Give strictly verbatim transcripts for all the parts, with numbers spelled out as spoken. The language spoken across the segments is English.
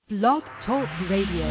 Blog Talk Radio.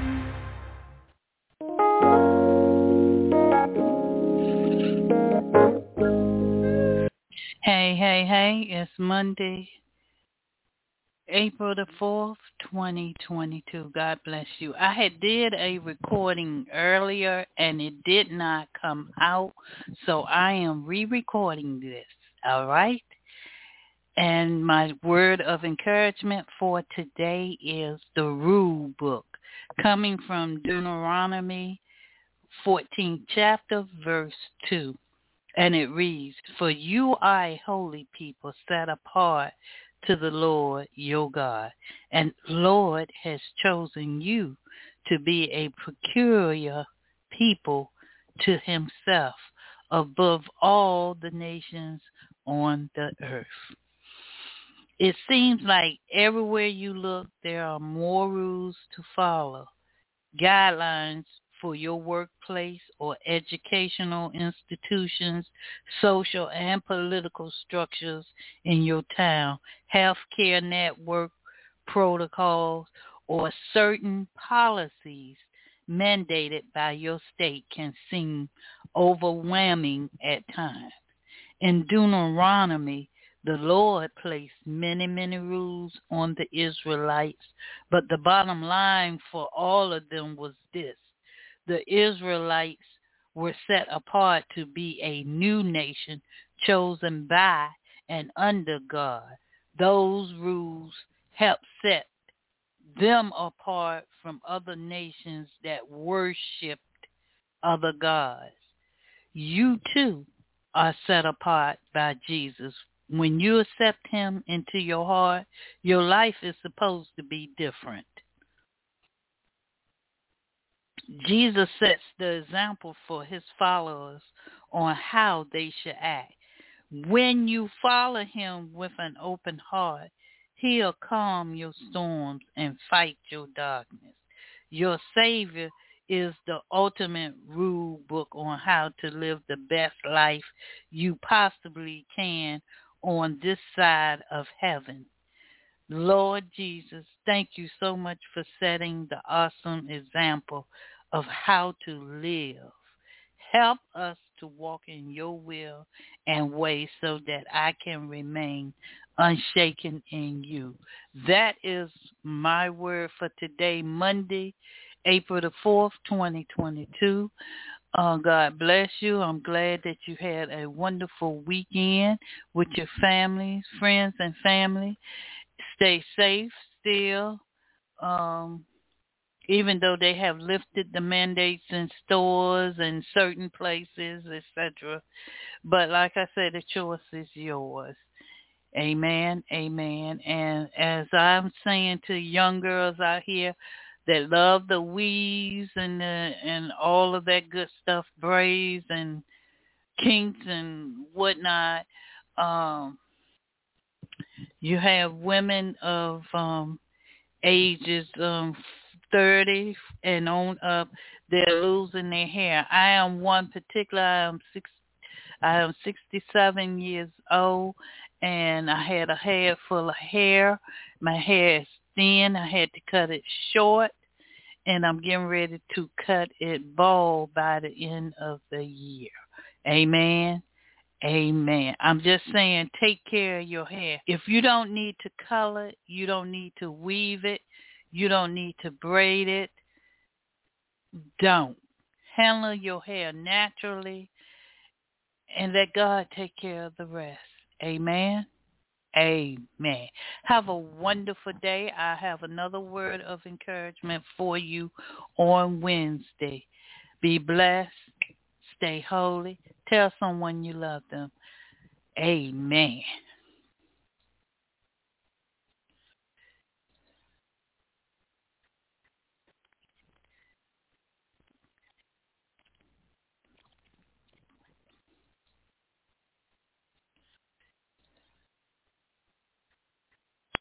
Hey, hey, hey, it's Monday, April the fourth, twenty twenty-two. God bless you. I had did a recording earlier and it did not come out, so I am re-recording this, all right? And my word of encouragement for today is the rule book, coming from Deuteronomy fourteenth chapter, verse two. And it reads, "For you are a holy people set apart to the Lord your God, and Lord has chosen you to be a peculiar people to himself above all the nations on the earth." It seems like everywhere you look, there are more rules to follow, guidelines for your workplace or educational institutions, social and political structures in your town, healthcare network protocols, or certain policies mandated by your state can seem overwhelming at times. In Deuteronomy, the Lord placed many, many rules on the Israelites, but the bottom line for all of them was this: the Israelites were set apart to be a new nation chosen by and under God. Those rules helped set them apart from other nations that worshipped other gods. You too are set apart by Jesus. When you accept him into your heart, your life is supposed to be different. Jesus sets the example for his followers on how they should act. When you follow him with an open heart, he'll calm your storms and fight your darkness. Your Savior is the ultimate rule book on how to live the best life you possibly can on this side of heaven. Lord Jesus, thank you so much for setting the awesome example of how to live. Help us to walk in your will and way so that I can remain unshaken in you. That is my word for today, Monday, April the fourth, twenty twenty-two. Uh, God bless you. I'm glad that you had a wonderful weekend with your families, friends, and family. Stay safe still, um, even though they have lifted the mandates in stores and certain places, et cetera. But like I said, the choice is yours. Amen, amen. And as I'm saying to young girls out here that love the weaves and the, and all of that good stuff, braids and kinks and whatnot, um, you have women of um, ages um, thirty and on up. They're losing their hair. I am one particular. I am six. I am sixty-seven years old, and I had a head full of hair. My hair is thin. I had to cut it short, and I'm getting ready to cut it bald by the end of the year. Amen. Amen. I'm just saying, take care of your hair. If you don't need to color it, you don't need to weave it, you don't need to braid it, don't. Handle your hair naturally and let God take care of the rest. Amen. Amen. Have a wonderful day. I have another word of encouragement for you on Wednesday. Be blessed. Stay holy. Tell someone you love them. Amen.